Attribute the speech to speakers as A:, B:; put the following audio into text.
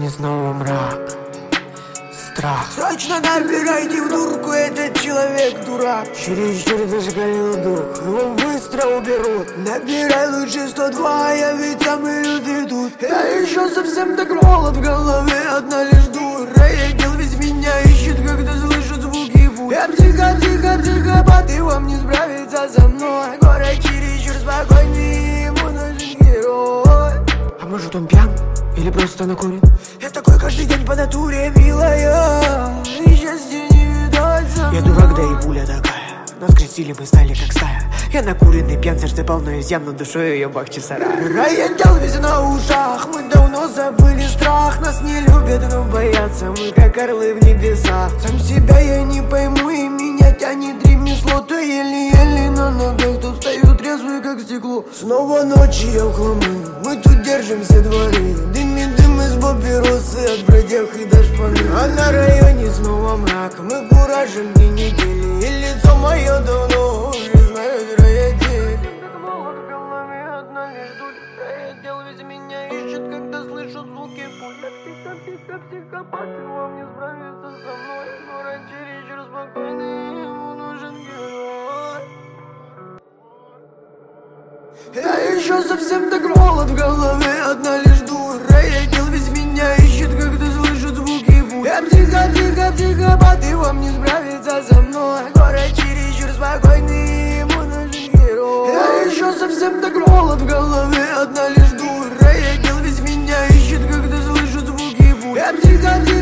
A: районе снова мрак, страх.
B: Срочно набирайте в дурку, этот человек дурак.
A: Чересчур зашкалил дух, его быстро уберут.
B: Набирай лучше 102, я ведь самый лютый тут. Я еще совсем так молод, в голове одна лишь дура. Дел весь меня ищет, когда слышит звуки пуль. Я психопат, и вам не справиться со мной. Город чересчур спокойный, ему нужен герой.
A: А может он пьян? Или просто накурен?
B: Я такой каждый день по натуре, милая, и счастья не видать со мной.
A: Я дурак, да и пуля такая. Нас крестили, мы стали как стая. Я накуренный пьянца, что полно изъян, но душой ее бахчисарай.
B: Райотдел весь на ушах, мы давно забыли страх. Нас не любят, но боятся, мы как орлы в небесах. Сам себя я не пойму, и меня тянет ремесло. То еле-еле на ногах, то стою трезвый как стекло. Снова ночи я в хламы, мы тут держим все дворы. Дым из папиросы от бродяг и до шпаны. А на районе снова мрак, мы куражим дни недели. И лицо мое давно уже знают райотдель. Райотдел весь меня ищет, когда слышу звуки пуль. Психопат, и вам не справиться со мной. Город чересчур спокойный, ему нужен герой. Я еще совсем так молод, в голове одна лишь дура. Райотдел весь меня ищет, когда слышит звуки пуль. Я психопат, и вам не справиться со мной. Город чересчур спокойный, ему нужен герой. Я еще совсем так молод, в голове одна лишь дура. Райотдел весь меня ищет, когда слышит звуки пуль. Я